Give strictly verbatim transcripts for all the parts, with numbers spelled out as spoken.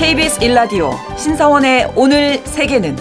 케이비에스 일 라디오 신성원의 오늘 세계는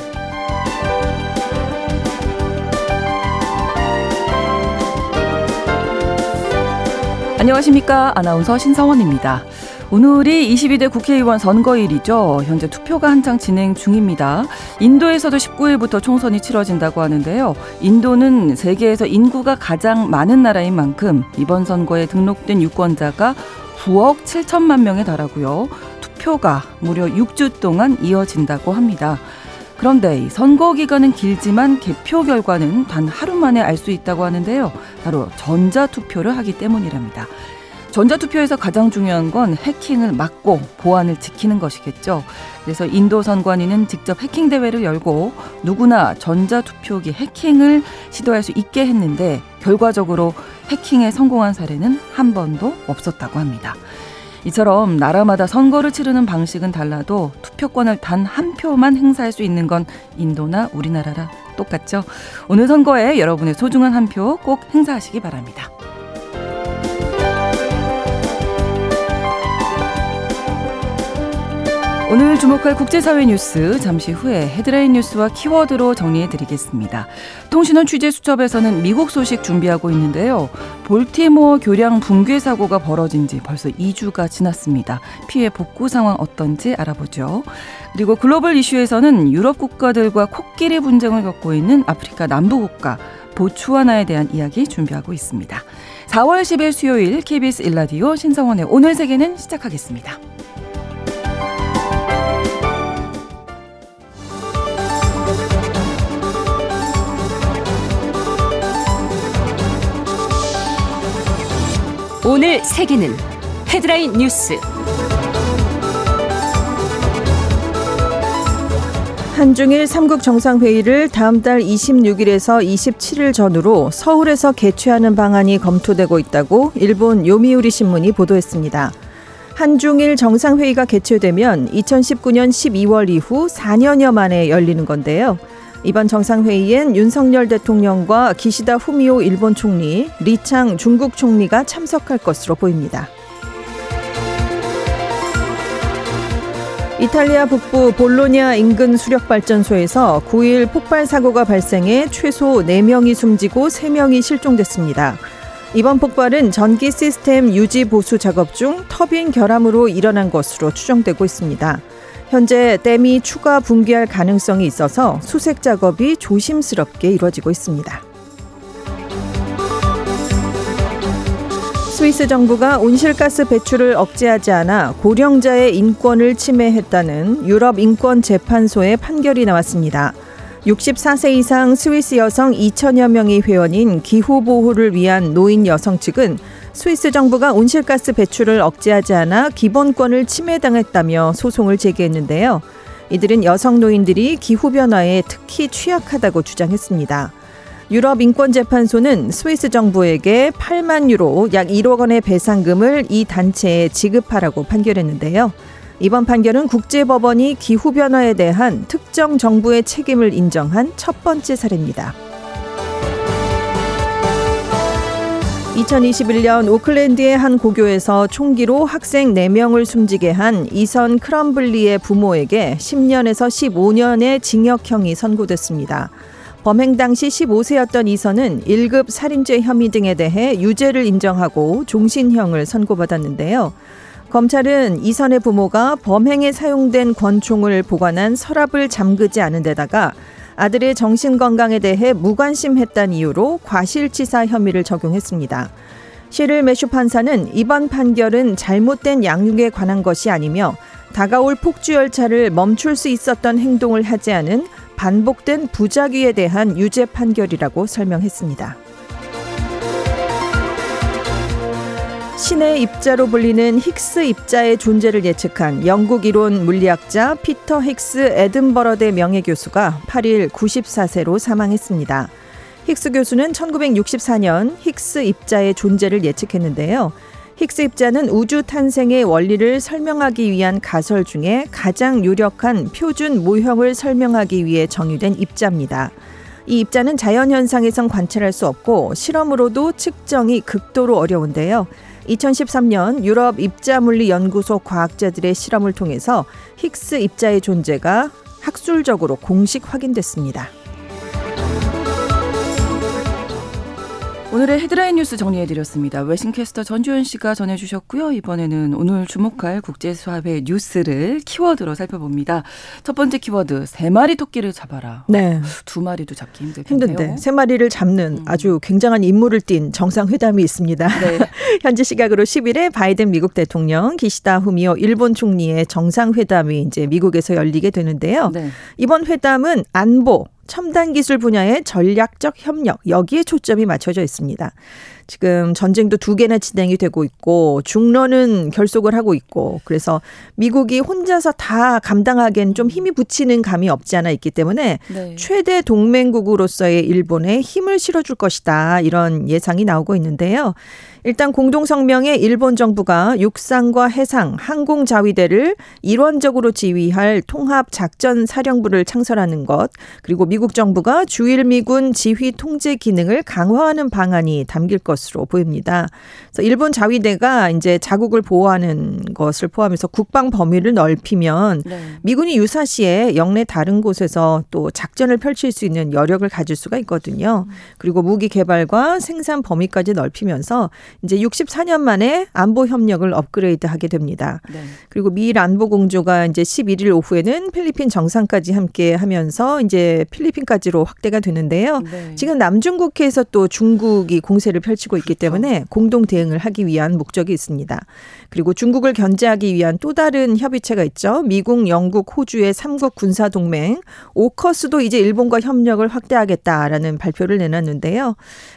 안녕하십니까. 아나운서 신성원입니다. 오늘이 이십이 대 국회의원 선거일이죠. 현재 투표가 한창 진행 중입니다. 인도에서도 십구 일부터 총선이 치러진다고 하는데요. 인도는 세계에서 인구가 가장 많은 나라인 만큼 이번 선거에 등록된 유권자가 구억 칠천만 명에 달하고요. 투표가 무려 육 주 동안 이어진다고 합니다. 그런데 선거 기간은 길지만 개표 결과는 단 하루 만에 알 수 있다고 하는데요. 바로 전자투표를 하기 때문이랍니다. 전자투표에서 가장 중요한 건 해킹을 막고 보안을 지키는 것이겠죠. 그래서 인도 선관위는 직접 해킹 대회를 열고 누구나 전자투표기 해킹을 시도할 수 있게 했는데 결과적으로 해킹에 성공한 사례는 한 번도 없었다고 합니다. 이처럼 나라마다 선거를 치르는 방식은 달라도 투표권을 단 한 표만 행사할 수 있는 건 인도나 우리나라라 똑같죠. 오늘 선거에 여러분의 소중한 한 표 꼭 행사하시기 바랍니다. 오늘 주목할 국제사회 뉴스 잠시 후에 헤드라인 뉴스와 키워드로 정리해드리겠습니다. 통신원 취재수첩에서는 미국 소식 준비하고 있는데요. 볼티모어 교량 붕괴 사고가 벌어진 지 벌써 이 주가 지났습니다. 피해 복구 상황 어떤지 알아보죠. 그리고 글로벌 이슈에서는 유럽 국가들과 코끼리 분쟁을 겪고 있는 아프리카 남부 국가 보츠와나에 대한 이야기 준비하고 있습니다. 사월 십일 수요일 케이비에스 일 라디오 신성원의 오늘 세계는 시작하겠습니다. 오늘 세계는 헤드라인 뉴스. 한중일 삼국 정상회의를 다음 달 이십육 일에서 이십칠 일 전후로 서울에서 개최하는 방안이 검토되고 있다고 일본 요미우리 신문이 보도했습니다. 한중일 정상회의가 개최되면 이천십구 년 십이월 이후 사 년여 만에 열리는 건데요. 이번 정상회의엔 윤석열 대통령과 기시다 후미오 일본 총리, 리창 중국 총리가 참석할 것으로 보입니다. 이탈리아 북부 볼로냐 인근 수력발전소에서 구 일 폭발 사고가 발생해 최소 네 명이 숨지고 세 명이 실종됐습니다. 이번 폭발은 전기 시스템 유지 보수 작업 중 터빈 결함으로 일어난 것으로 추정되고 있습니다. 현재 댐이 추가 붕괴할 가능성이 있어서 수색 작업이 조심스럽게 이루어지고 있습니다. 스위스 정부가 온실가스 배출을 억제하지 않아 고령자의 인권을 침해했다는 유럽 인권재판소의 판결이 나왔습니다. 육십사 세 이상 스위스 여성 이천여 명의 회원인 기후보호를 위한 노인 여성 측은 스위스 정부가 온실가스 배출을 억제하지 않아 기본권을 침해당했다며 소송을 제기했는데요. 이들은 여성 노인들이 기후변화에 특히 취약하다고 주장했습니다. 유럽 인권재판소는 스위스 정부에게 팔만 유로 약 일억 원의 배상금을 이 단체에 지급하라고 판결했는데요. 이번 판결은 국제법원이 기후변화에 대한 특정 정부의 책임을 인정한 첫 번째 사례입니다. 이천이십일 년 오클랜드의 한 고교에서 총기로 학생 네 명을 숨지게 한 이선 크럼블리의 부모에게 십 년에서 십오 년의 징역형이 선고됐습니다. 범행 당시 십오 세였던 이선은 일 급 살인죄 혐의 등에 대해 유죄를 인정하고 종신형을 선고받았는데요. 검찰은 이선의 부모가 범행에 사용된 권총을 보관한 서랍을 잠그지 않은 데다가 아들의 정신건강에 대해 무관심했다는 이유로 과실치사 혐의를 적용했습니다. 시를 메슈 판사는 이번 판결은 잘못된 양육에 관한 것이 아니며 다가올 폭주열차를 멈출 수 있었던 행동을 하지 않은 반복된 부작위에 대한 유죄 판결이라고 설명했습니다. 신의 입자로 불리는 힉스 입자의 존재를 예측한 영국 이론 물리학자 피터 힉스 에든버러대 명예교수가 팔 일 구십사 세로 사망했습니다. 힉스 교수는 천구백육십사 년 힉스 입자의 존재를 예측했는데요. 힉스 입자는 우주 탄생의 원리를 설명하기 위한 가설 중에 가장 유력한 표준 모형을 설명하기 위해 정의된 입자입니다. 이 입자는 자연현상에선 관찰할 수 없고 실험으로도 측정이 극도로 어려운데요. 이천십삼 년 유럽 입자물리 연구소 과학자들의 실험을 통해서 힉스 입자의 존재가 학술적으로 공식 확인됐습니다. 오늘의 헤드라인 뉴스 정리해드렸습니다. 외신캐스터 전주현 씨가 전해주셨고요. 이번에는 오늘 주목할 국제사회 뉴스를 키워드로 살펴봅니다. 첫 번째 키워드, 세 마리 토끼를 잡아라. 네. 두 마리도 잡기 힘들겠네요. 힘든데 세 마리를 잡는 음. 아주 굉장한 임무를 띈 정상회담이 있습니다. 네. 현지 시각으로 십 일에 바이든 미국 대통령, 기시다 후미오 일본 총리의 정상회담이 이제 미국에서 열리게 되는데요. 네. 이번 회담은 안보, 첨단 기술 분야의 전략적 협력, 여기에 초점이 맞춰져 있습니다. 지금 전쟁도 두 개나 진행이 되고 있고 중러는 결속을 하고 있고 그래서 미국이 혼자서 다 감당하기엔 좀 힘이 붙이는 감이 없지 않아 있기 때문에 네. 최대 동맹국으로서의 일본에 힘을 실어줄 것이다 이런 예상이 나오고 있는데요. 일단 공동성명에 일본 정부가 육상과 해상, 항공자위대를 일원적으로 지휘할 통합작전사령부를 창설하는 것 그리고 미국 정부가 주일미군 지휘 통제 기능을 강화하는 방안이 담길 것으로 보입니다. 그래서 일본 자위대가 이제 자국을 보호하는 것을 포함해서 국방 범위를 넓히면 네. 미군이 유사시에 영내 다른 곳에서 또 작전을 펼칠 수 있는 여력을 가질 수가 있거든요. 그리고 무기 개발과 생산 범위까지 넓히면서 이제 육십사 년 만에 안보 협력을 업그레이드하게 됩니다. 네. 그리고 미일 안보 공조가 이제 십일 일 오후에는 필리핀 정상까지 함께 하면서 이제 필리핀까지로 확대가 되는데요. 네. 지금 남중국해에서 또 중국이 공세를 펼치고 있기 때문에 공동 대응을 하기 위한 목적이 있습니다. 그리고 중국을 견제하기 위한 또 다른 협의체가 있죠. 미국, 영국, 호주의 삼국 군사동맹 오커스도 이제 일본과 협력을 확대하겠다라는 발표를 내놨는데요.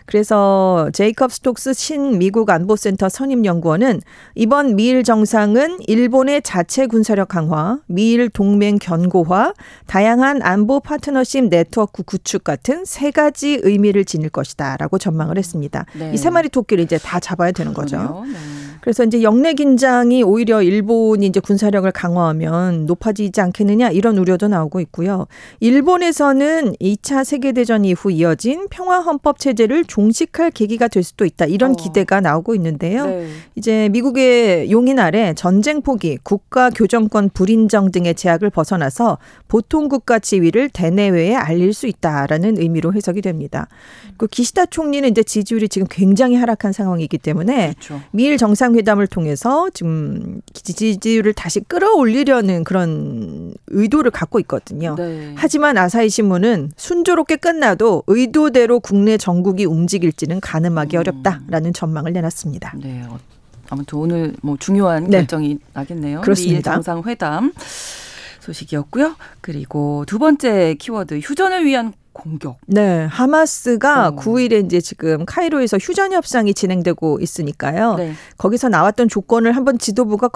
그래서 제이컵 스톡스 신 미국 안보센터 선임연구원은 이번 미일 정상은 일본의 자체 군사력 강화, 미일 동맹 견고화, 다양한 안보 파트너십 네트워크 구축 같은 세 가지 의미를 지닐 것이다라고 전망을 했습니다. 네. 이 세 마리 토끼를 이제 다 잡아야 되는 거죠. 그렇군요. 네. 그래서 이제 영내 긴장이 오히려 일본이 이제 군사력을 강화하면 높아지지 않겠느냐 이런 우려도 나오고 있고요. 일본에서는 이 차 세계대전 이후 이어진 평화헌법 체제를 종식할 계기가 될 수도 있다. 이런 어. 기대가 나오고 있는데요. 네. 이제 미국의 용인 아래 전쟁 포기, 국가 교정권 불인정 등의 제약을 벗어나서 보통 국가 지위를 대내외에 알릴 수 있다라는 의미로 해석이 됩니다. 그 기시다 총리는 이제 지지율이 지금 굉장히 하락한 상황이기 때문에 그렇죠. 미일 정상회담을 통해서 지금 지지율을 다시 끌어올리려는 그런 의도를 갖고 있거든요. 네. 하지만 아사히 신문은 순조롭게 끝나도 의도대로 국내 정국이 움직일지는 가늠하기 음. 어렵다라는 전망을 내놨습니다. 네. 어, 아무튼 오늘 뭐 중요한 네. 결정이 나겠네요. 그렇습니다. 미일 정상회담 소식이었고요. 그리고 두 번째 키워드, 휴전을 위한 공격. 네, 하마스가 어. 구 일에 이제 지금 카이로에서 휴전 협상이 진행되고 있으니까요. 네. 거기서 나왔던 조건을 한번 지도부가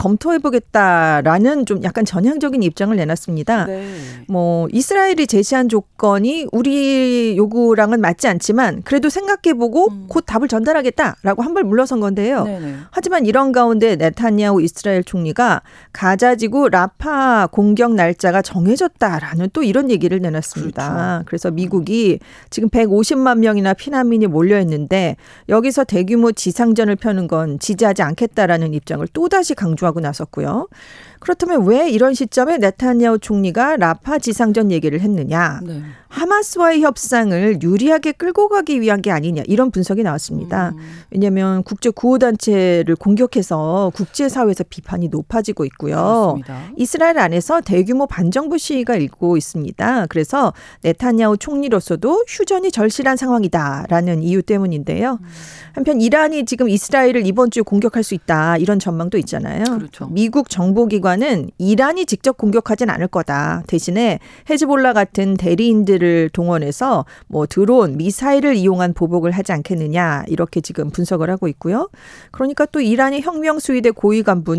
검토해보겠다라는 좀 약간 전향적인 입장을 내놨습니다. 네. 뭐 이스라엘이 제시한 조건이 우리 요구랑은 맞지 않지만 그래도 생각해보고 음. 곧 답을 전달하겠다라고 한 발 물러선 건데요. 네네. 하지만 이런 가운데 네타냐후 이스라엘 총리가 가자지구 라파 공격 날짜가 정해졌다라는 또 이런 얘기를 내놨습니다. 그렇죠. 그래서 미국이 지금 백오십만 명이나 피난민이 몰려있는데 여기서 대규모 지상전을 펴는 건 지지하지 않겠다라는 입장을 또다시 강조하고 나섰고요. 그렇다면 왜 이런 시점에 네타냐후 총리가 라파 지상전 얘기를 했느냐. 네. 하마스와의 협상을 유리하게 끌고 가기 위한 게 아니냐 이런 분석이 나왔습니다. 음. 왜냐하면 국제구호단체를 공격해서 국제사회에서 비판이 높아지고 있고요. 그렇습니다. 이스라엘 안에서 대규모 반정부 시위가 일고 있습니다. 그래서 네타냐후 총리로서도 휴전이 절실한 상황이다라는 이유 때문인데요. 음. 한편 이란이 지금 이스라엘을 이번 주에 공격할 수 있다 이런 전망도 있잖아요. 그렇죠. 미국 정보기관은 이란이 직접 공격하진 않을 거다. 대신에 헤즈볼라 같은 대리인들을 동원해서 뭐 드론, 미사일을 이용한 보복을 하지 않겠느냐 이렇게 지금 분석을 하고 있고요. 그러니까 또 이란의 혁명 수위대 고위 간부는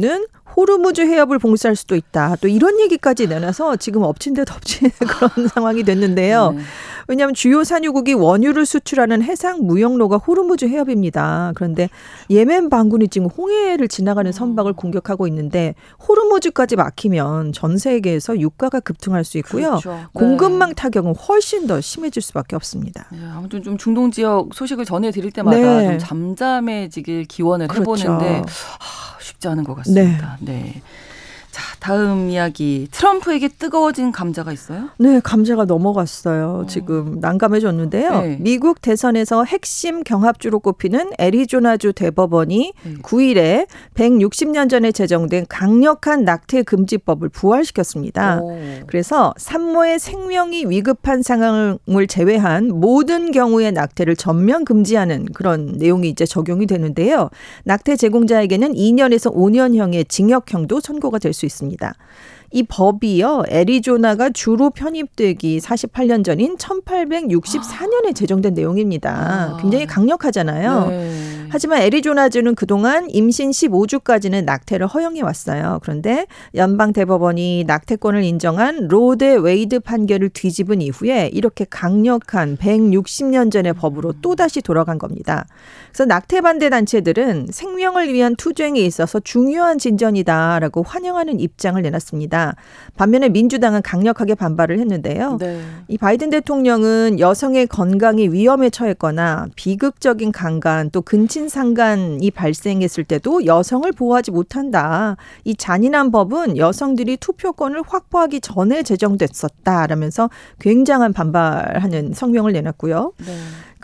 호르무즈 해협을 봉쇄할 수도 있다. 또 이런 얘기까지 내놔서 지금 엎친 데 덮친 그런 상황이 됐는데요. 네. 왜냐하면 주요 산유국이 원유를 수출하는 해상 무역로가 호르무즈 해협입니다. 그런데 예멘 반군이 지금 홍해를 지나가는 선박을 공격하고 있는데 호르무즈까지 막히면 전 세계에서 유가가 급등할 수 있고요. 그렇죠. 공급망 네. 타격은 훨씬 더 심해질 수밖에 없습니다. 네, 아무튼 좀 중동 지역 소식을 전해드릴 때마다 네. 좀 잠잠해지길 기원을 그렇죠. 해보는데 하, 쉽지 않은 것 같습니다. 네. 네. 자, 다음 이야기. 트럼프에게 뜨거워진 감자가 있어요? 네, 감자가 넘어갔어요. 어. 지금 난감해졌는데요. 네. 미국 대선에서 핵심 경합주로 꼽히는 애리조나주 대법원이 네. 구 일에 백육십 년 전에 제정된 강력한 낙태 금지법을 부활시켰습니다. 오. 그래서 산모의 생명이 위급한 상황을 제외한 모든 경우의 낙태를 전면 금지하는 그런 내용이 이제 적용이 되는데요. 낙태 제공자에게는 이 년에서 오 년형의 징역형도 선고가 될 수 있습니다. 이 법이요, 애리조나가 주로 편입되기 사십팔 년 전인 천팔백육십사 년에 제정된 내용입니다. 굉장히 강력하잖아요. 네. 하지만 애리조나주는 그동안 임신 십오 주까지는 낙태를 허용해 왔어요. 그런데 연방 대법원이 낙태권을 인정한 로 대 웨이드 판결을 뒤집은 이후에 이렇게 강력한 백육십 년 전의 법으로 또다시 돌아간 겁니다. 그래서 낙태 반대 단체들은 생명을 위한 투쟁에 있어서 중요한 진전이다라고 환영하는 입장을 내놨습니다. 반면에 민주당은 강력하게 반발을 했는데요. 네. 이 바이든 대통령은 여성의 건강이 위험에 처했거나 비극적인 강간 또 근친상간이 발생했을 때도 여성을 보호하지 못한다. 이 잔인한 법은 여성들이 투표권을 확보하기 전에 제정됐었다라면서 굉장한 반발하는 성명을 내놨고요. 네.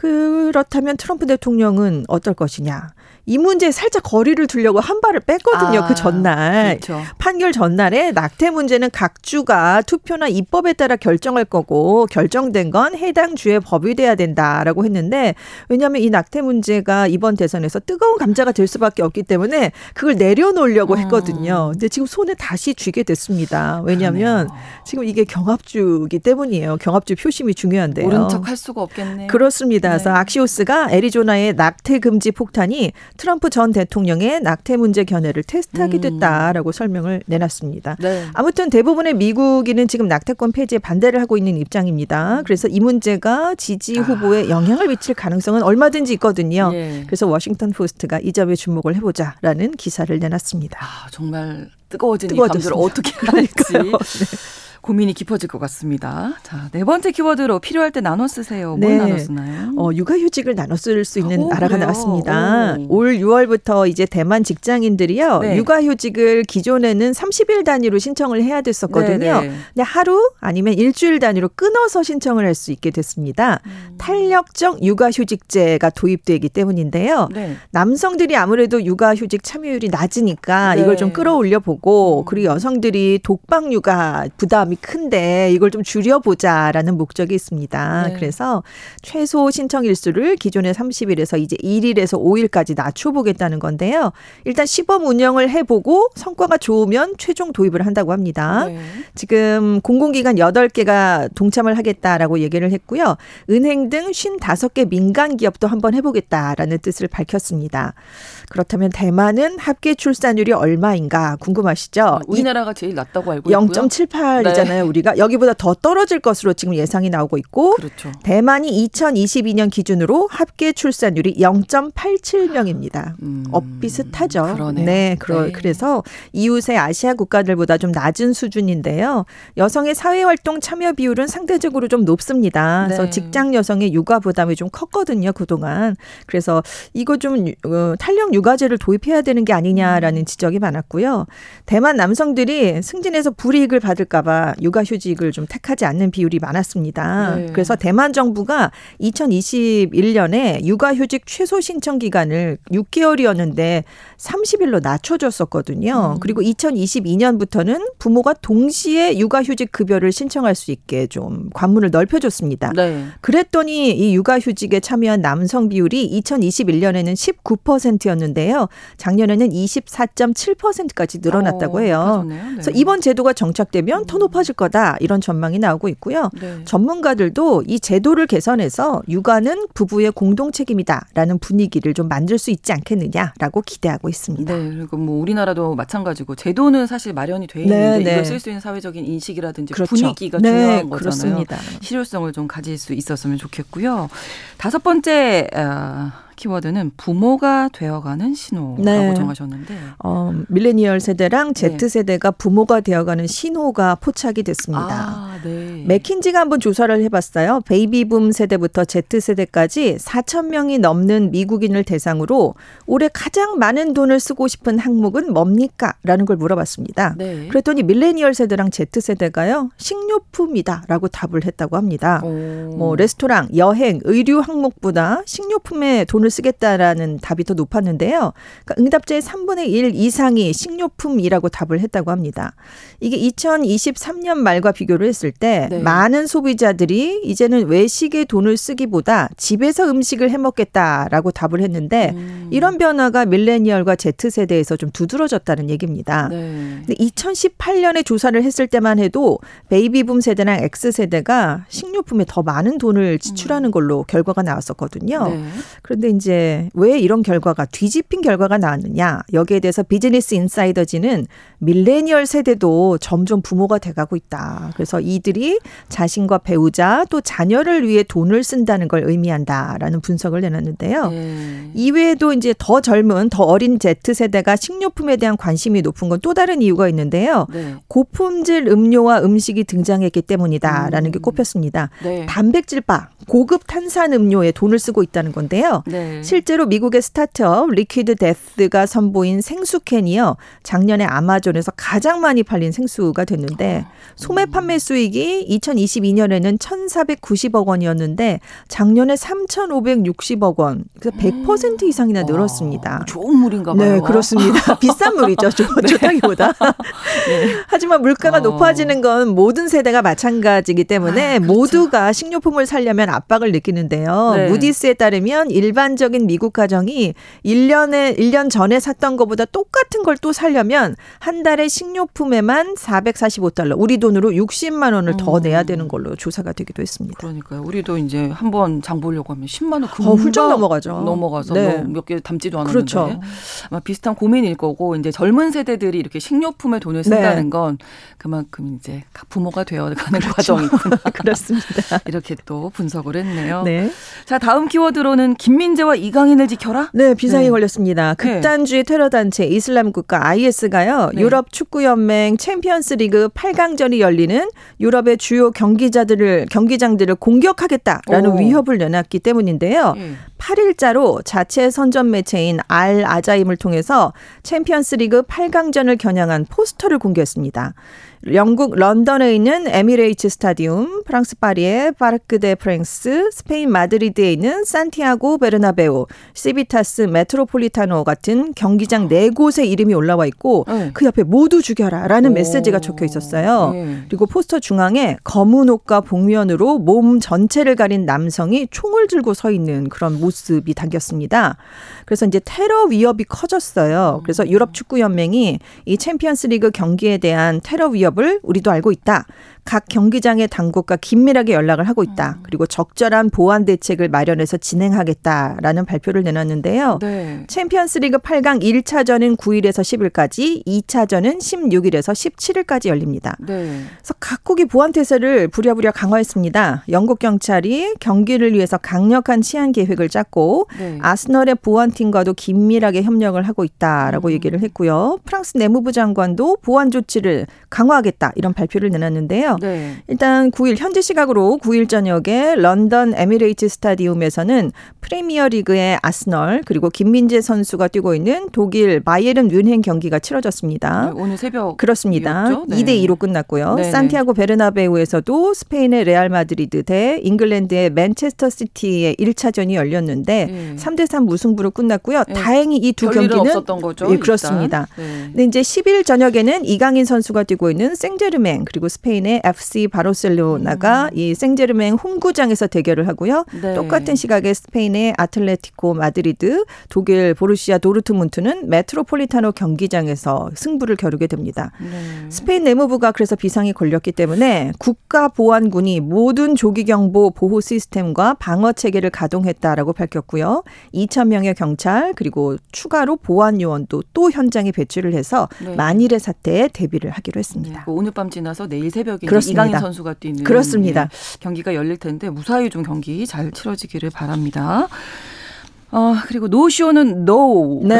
그렇다면 트럼프 대통령은 어떨 것이냐. 이 문제에 살짝 거리를 두려고 한 발을 뺐거든요. 아, 그 전날. 그렇죠. 판결 전날에 낙태 문제는 각 주가 투표나 입법에 따라 결정할 거고 결정된 건 해당 주의 법이 돼야 된다라고 했는데 왜냐하면 이 낙태 문제가 이번 대선에서 뜨거운 감자가 될 수밖에 없기 때문에 그걸 내려놓으려고 음. 했거든요. 근데 지금 손에 다시 쥐게 됐습니다. 왜냐하면 그러네요. 지금 이게 경합주이기 때문이에요. 경합주 표심이 중요한데요. 모른 척 할 수가 없겠네요. 그렇습니다. 그래서 네. 악시오스가 애리조나의 낙태 금지 폭탄이 트럼프 전 대통령의 낙태 문제 견해를 테스트하게 됐다라고 음. 설명을 내놨습니다. 네. 아무튼 대부분의 미국인은 지금 낙태권 폐지에 반대를 하고 있는 입장입니다. 그래서 이 문제가 지지 후보에 아. 영향을 미칠 가능성은 얼마든지 있거든요. 예. 그래서 워싱턴 포스트가 이 점에 주목을 해보자라는 기사를 내놨습니다. 아, 정말 뜨거워진 이 감자를 어떻게 할지. 네. 고민이 깊어질 것 같습니다. 자, 네 번째 키워드로 필요할 때 나눠 쓰세요. 뭘 네. 나눠 쓰나요? 어, 육아휴직을 나눠 쓸 수 있는 오, 나라가 그래요? 나왔습니다. 오. 올 유월부터 이제 대만 직장인들이요. 네. 육아휴직을 기존에는 삼십 일 단위로 신청을 해야 됐었거든요. 네, 네. 근데 하루 아니면 일주일 단위로 끊어서 신청을 할 수 있게 됐습니다. 음. 탄력적 육아휴직제가 도입되기 때문인데요. 네. 남성들이 아무래도 육아휴직 참여율이 낮으니까 네. 이걸 좀 끌어올려 보고 음. 그리고 여성들이 독박 육아 부담이 큰데 이걸 좀 줄여보자라는 목적이 있습니다. 네. 그래서 최소 신청 일수를 기존의 삼십 일에서 이제 일 일에서 오 일까지 낮춰보겠다는 건데요. 일단 시범 운영을 해보고 성과가 좋으면 최종 도입을 한다고 합니다. 네. 지금 공공기관 여덟 개가 동참을 하겠다라고 얘기를 했고요. 은행 등 오십오 개 민간 기업도 한번 해보겠다라는 뜻을 밝혔습니다. 그렇다면 대만은 합계 출산율이 얼마인가 궁금하시죠? 우리나라가 제일 낮다고 알고 있고요. 영 점 칠팔이잖아요. 네. 우리가 여기보다 더 떨어질 것으로 지금 예상이 나오고 있고 그렇죠. 대만이 이천이십이 년 기준으로 합계 출산율이 영 점 팔칠 명입니다. 음, 어, 비슷하죠. 그러네요. 네, 그러, 네. 그래서 이웃의 아시아 국가들보다 좀 낮은 수준인데요. 여성의 사회활동 참여 비율은 상대적으로 좀 높습니다. 그래서 네. 직장 여성의 육아 부담이 좀 컸거든요. 그동안. 그래서 이거 좀 어, 탄력 육아제를 도입해야 되는 게 아니냐라는 지적이 많았고요. 대만 남성들이 승진해서 불이익을 받을까 봐 육아휴직을 좀 택하지 않는 비율이 많았습니다. 네. 그래서 대만 정부가 이천이십일 년에 육아휴직 최소 신청 기간을 육 개월이었는데 삼십 일로 낮춰줬었거든요. 음. 그리고 이천이십이 년부터는 부모가 동시에 육아휴직 급여를 신청할 수 있게 좀 관문을 넓혀줬습니다. 네. 그랬더니 이 육아휴직에 참여한 남성 비율이 이천이십일 년에는 십구 퍼센트였는데요. 작년에는 이십사 점 칠 퍼센트까지 늘어났다고 해요. 네. 그래서 이번 제도가 정착되면 더 높아질 높아질 거다 이런 전망이 나오고 있고요. 네. 전문가들도 이 제도를 개선해서 육아는 부부의 공동 책임이다라는 분위기를 좀 만들 수 있지 않겠느냐라고 기대하고 있습니다. 네, 그리고 뭐 우리나라도 마찬가지고 제도는 사실 마련이 돼 있는데 네, 네. 이걸 쓸 수 있는 사회적인 인식이라든지 그렇죠. 분위기가 네, 중요한 거잖아요. 그렇습니다. 실효성을 좀 가질 수 있었으면 좋겠고요. 다섯 번째 어, 키워드는 부모가 되어가는 신호라고 네. 정하셨는데 어, 밀레니얼 세대랑 Z세대가 네. 부모가 되어가는 신호가 포착이 됐습니다. 아, 네. 맥킨지가 한번 조사를 해봤어요. 베이비붐 세대부터 Z세대까지 사천 명이 넘는 미국인을 대상으로 올해 가장 많은 돈을 쓰고 싶은 항목은 뭡니까? 라는 걸 물어봤습니다. 네. 그랬더니 밀레니얼 세대랑 Z세대가요. 식료품이다 라고 답을 했다고 합니다. 오. 뭐 레스토랑, 여행, 의류 항목보다 식료품에 돈을 쓰겠다라는 답이 더 높았는데요. 그러니까 응답자의 삼분의 일 이상이 식료품이라고 답을 했다고 합니다. 이게 이천이십삼 년 말과 비교를 했을 때 네. 많은 소비자들이 이제는 외식에 돈을 쓰기보다 집에서 음식을 해먹겠다라고 답을 했는데 음. 이런 변화가 밀레니얼과 Z세대에서 좀 두드러졌다는 얘기입니다. 네. 근데 이천십팔 년에 조사를 했을 때만 해도 베이비붐 세대랑 X세대가 식료품에 더 많은 돈을 지출하는 걸로 결과가 나왔었거든요. 네. 그런데 이제 왜 이런 결과가 뒤집힌 결과가 나왔느냐. 여기에 대해서 비즈니스 인사이더지는 밀레니얼 세대도 점점 부모가 돼가고 있다. 그래서 이들이 자신과 배우자 또 자녀를 위해 돈을 쓴다는 걸 의미한다라는 분석을 내놨는데요. 네. 이외에도 이제 더 젊은 더 어린 Z세대가 식료품에 대한 관심이 높은 건 또 다른 이유가 있는데요. 네. 고품질 음료와 음식이 등장했기 때문이다라는 음. 게 꼽혔습니다. 네. 단백질바, 고급 탄산 음료에 돈을 쓰고 있다는 건데요. 네. 실제로 미국의 스타트업 리퀴드 데스가 선보인 생수캔이요. 작년에 아마존에서 가장 많이 팔린 생수가 됐는데 소매 판매 수익이 이천이십이 년에는 천사백구십억 원이었는데 작년에 삼천오백육십억 원. 그래서 백 퍼센트 이상이나 늘었습니다. 와, 좋은 물인가 봐요. 네, 그렇습니다. 비싼 물이죠. 좋다기보다. 네. 하지만 물가가 어. 높아지는 건 모든 세대가 마찬가지이기 때문에 아, 그렇죠. 모두가 식료품을 사려면 압박을 느끼는데요. 네. 무디스에 따르면 일반적인 미국 가정이 일 년에 일 년 전에 샀던 것보다 똑같은 걸 또 사려면 한 달에 식료품에만 사백사십오 달러, 우리 돈으로 육십만 원을 음. 더 내야 되는 걸로 조사가 되기도 했습니다. 그러니까요. 우리도 이제 한번 장 보려고 하면 십만 원 금방 어, 훌쩍 넘어가죠. 넘어가서 네. 몇 개 담지도 않았는데 그렇죠. 아마 비슷한 고민일 거고 이제 젊은 세대들이 이렇게 식료품에 돈을 쓴다는 네. 건 그만큼 이제 부모가 되어가는 그렇죠. 과정이구나. 그렇습니다. 이렇게 또 분석을 했네요. 네. 자, 다음 키워드로는 김민재와 이강인을 지켜라? 네, 비상이 네. 걸렸습니다. 극단주의 테러 단체 이슬람 국가 아이에스가요. 네. 유럽 축구연맹 챔피언스 리그 팔 강전이 열리는 유럽의 주요 경기자들을 경기장들을 공격하겠다라는 오. 위협을 내놨기 때문인데요. 네. 팔 일자로 자체 선전 매체인 알 아자임을 통해서 챔피언스 리그 팔 강전을 겨냥한 포스터를 공개했습니다. 영국 런던에 있는 에미레이츠 스타디움, 프랑스 파리의 파르크 데 프랑스, 스페인 마드리드에 있는 산티아고 베르나베우, 시비타스 메트로폴리타노 같은 경기장 네 곳의 이름이 올라와 있고 네. 그 옆에 모두 죽여라라는 오. 메시지가 적혀 있었어요. 네. 그리고 포스터 중앙에 검은 옷과 복면으로 몸 전체를 가린 남성이 총을 들고 서 있는 그런 모습이 담겼습니다. 그래서 이제 테러 위협이 커졌어요. 그래서 유럽 축구 연맹이 이 챔피언스 리그 경기에 대한 테러 위협 을 우리도 알고 있다. 각 경기장의 당국과 긴밀하게 연락을 하고 있다. 그리고 적절한 보안 대책을 마련해서 진행하겠다라는 발표를 내놨는데요. 네. 챔피언스 리그 팔 강 일 차전은 구 일에서 십 일까지, 이 차전은 십육 일에서 십칠 일까지 열립니다. 네. 그래서 각국이 보안 태세를 부랴부랴 강화했습니다. 영국 경찰이 경기를 위해서 강력한 치안 계획을 짰고 네. 아스널의 보안팀과도 긴밀하게 협력을 하고 있다라고 음. 얘기를 했고요. 프랑스 내무부 장관도 보안 조치를 강화하겠다 이런 발표를 내놨는데요. 네. 일단 구 일 현지 시각으로 구 일 저녁에 런던 에미레이츠 스타디움에서는 프리미어 리그의 아스널 그리고 김민재 선수가 뛰고 있는 독일 바이에른 뮌헨 경기가 치러졌습니다. 네, 오늘 새벽 그렇습니다. 네. 이 대 이로 끝났고요. 네네. 산티아고 베르나베우에서도 스페인의 레알 마드리드 대 잉글랜드의 맨체스터 시티의 일 차전이 열렸는데 네. 삼 대 삼 무승부로 끝났고요. 네. 다행히 이 두 경기는 없었던 거죠. 예, 그렇습니다. 네. 근데 이제 십 일 저녁에는 이강인 선수가 뛰고 있는 경기는 생제르맹 그리고 스페인의 에프씨 바르셀로나가 음. 이 생제르맹 홈구장에서 대결을 하고요. 네. 똑같은 시각에 스페인의 아틀레티코 마드리드, 독일 보루시아 도르트문트는 메트로폴리타노 경기장에서 승부를 겨루게 됩니다. 네. 스페인 내무부가 그래서 비상이 걸렸기 때문에 국가보안군이 모든 조기경보 보호 시스템과 방어 체계를 가동했다라고 밝혔고요. 이천 명의 경찰 그리고 추가로 보안 요원도 또 현장에 배치를 해서 네. 만일의 사태에 대비를 하기로 했습니다. 네, 오늘 밤 지나서 내일 새벽에 이강인 선수가 뛰는 그렇습니다. 네, 경기가 열릴 텐데 무사히 좀 경기 잘 치러지기를 바랍니다. 어, 그리고 노쇼는 no. 네.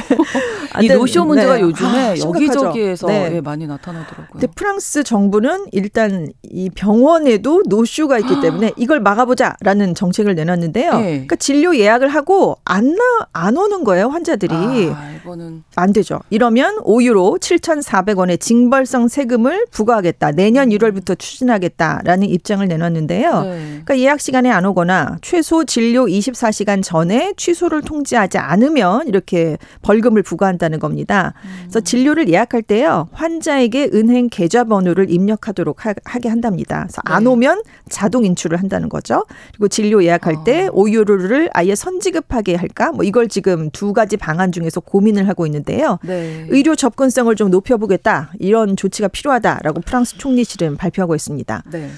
이 노쇼 문제가 네. 요즘에 아, 여기저기에서 네. 네, 많이 나타나더라고요. 근데 프랑스 정부는 일단 이 병원에도 노쇼가 있기 때문에 이걸 막아보자라는 정책을 내놨는데요. 네. 그러니까 진료 예약을 하고 안, 나, 안 오는 거예요, 환자들이. 아, 이거는 안 되죠. 이러면 오 유로 칠천사백 원의 징벌성 세금을 부과하겠다. 내년 일월부터 추진하겠다라는 입장을 내놨는데요. 네. 그러니까 예약 시간에 안 오거나 최소 진료 이십사 시간 전에 취소를 통지하지 않으면 이렇게 벌금을 부과한다는 겁니다. 음. 그래서 진료를 예약할 때요. 환자에게 은행 계좌번호를 입력하도록 하, 하게 한답니다. 그래서 네. 안 오면 자동 인출을 한다는 거죠. 그리고 진료 예약할 어. 때 오 유로를 아예 선지급하게 할까? 뭐 이걸 지금 두 가지 방안 중에서 고민을 하고 있는데요. 네. 의료 접근성을 좀 높여보겠다. 이런 조치가 필요하다라고 프랑스 총리실은 발표하고 있습니다. 네.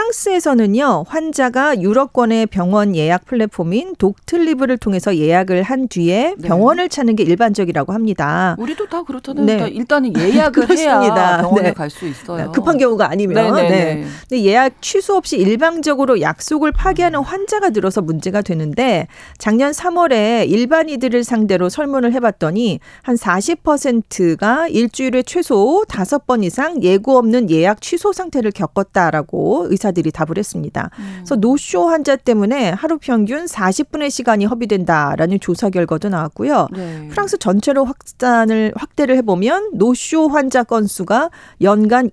프랑스에서는요. 환자가 유럽권의 병원 예약 플랫폼인 독틀리브를 통해서 예약을 한 뒤에 병원을 네. 찾는 게 일반적이라고 합니다. 우리도 다 그렇잖아요. 네. 그러니까 일단은 예약을 해야 병원에 네. 갈 수 있어요. 급한 경우가 아니면. 네. 근데 예약 취소 없이 일방적으로 약속을 파기하는 환자가 늘어서 문제가 되는데 작년 삼월에 일반인들을 상대로 설문을 해봤더니 한 사십 퍼센트가 일주일에 최소 다섯 번 이상 예고 없는 예약 취소 상태를 겪었다라고 의사들이 답을 했습니다. 음. 그래서 노쇼 환자 때문에 하루 평균 사십 분의 시간이 허비된다라는 조사 결과도 나왔고요. 네. 프랑스 전체로 확산을 확대를 해보면 노쇼 환자 건수가 연간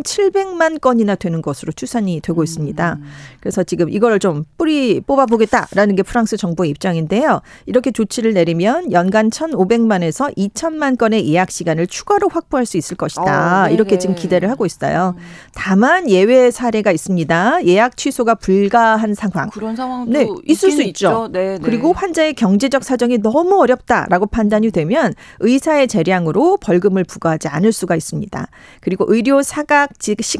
이천칠백만 건이나 되는 것으로 추산이 되고 있습니다. 음. 그래서 지금 이걸 좀 뿌리 뽑아보겠다라는 게 프랑스 정부의 입장인데요. 이렇게 조치를 내리면 연간 천오백만에서 이천만 건의 예약 시간을 추가로 확보할 수 있을 것이다. 어, 이렇게 지금 기대를 하고 있어요. 음. 다만 예외 사례가 있습니다. 예약 취소가 불가한 상황. 그런 상황도 네, 있을 수 있죠. 있죠. 네, 네. 그리고 환자의 경제적 사정이 너무 어렵다라고 판단이 되면 의사의 재량으로 벌금을 부과하지 않을 수가 있습니다. 그리고 의료 사각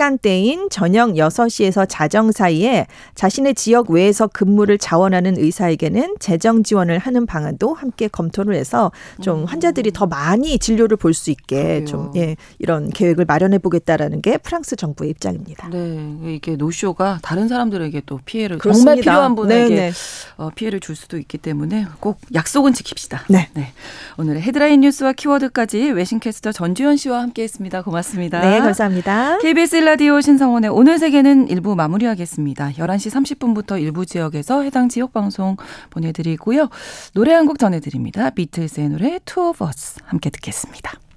시간대인 저녁 여섯 시에서 자정 사이에 자신의 지역 외에서 근무를 자원하는 의사에게는 재정 지원을 하는 방안도 함께 검토를 해서 좀 환자들이 더 많이 진료를 볼 수 있게 그래요. 좀 예, 이런 계획을 마련해 보겠다라는 게 프랑스 정부의 입장입니다. 네, 이게 노쇼가 다른 사람들에게 또 피해를 그렇습니다. 정말 필요한 분에게 어, 피해를 줄 수도 있기 때문에 꼭 약속은 지킵시다. 네. 네. 오늘의 헤드라인 뉴스와 키워드까지 외신캐스터 전주현 씨와 함께했습니다. 고맙습니다. 네, 감사합니다. 케이비에스 라디오 신성원의 오늘 세계는 일 부 마무리하겠습니다. 열한 시 삼십 분부터 일부 지역에서 해당 지역 방송 보내드리고요. 노래 한 곡 전해드립니다. 비틀즈의 노래 Two of Us 함께 듣겠습니다.